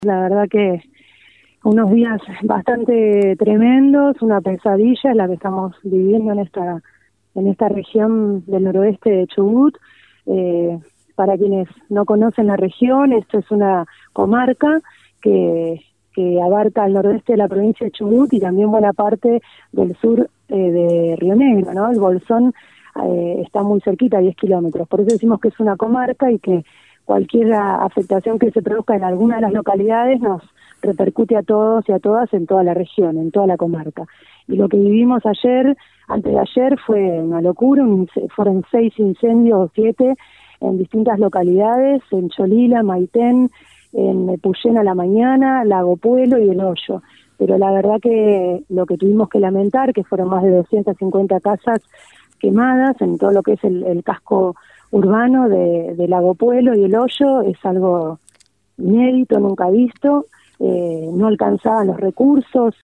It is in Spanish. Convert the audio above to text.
La verdad que unos días bastante tremendos, una pesadilla la que estamos viviendo en esta región del noroeste de Chubut. Para quienes no conocen la región, esto es una comarca que abarca el noroeste de la provincia de Chubut y también buena parte del sur de Río Negro, ¿no? El Bolsón está muy cerquita, 10 kilómetros. Por eso decimos que es una comarca y que cualquier afectación que se produzca en alguna de las localidades nos repercute a todos y a todas en toda la región, en toda la comarca. Y lo que vivimos antes de ayer, fue una locura. Fueron 6 incendios, 7, en distintas localidades, en Cholila, Maitén, en Puyén a la mañana, Lago Puelo y El Hoyo. Pero la verdad que lo que tuvimos que lamentar, que fueron más de 250 casas quemadas en todo lo que es el casco urbano de Lago Puelo y El Hoyo, es algo inédito, nunca visto. No alcanzaban los recursos,